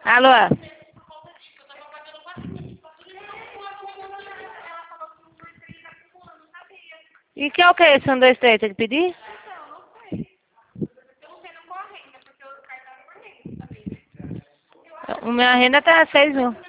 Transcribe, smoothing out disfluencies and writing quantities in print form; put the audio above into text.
Alô? E que é o que? Esse 1, 2, 3, tem que pedir? O minha renda tá 6 mil.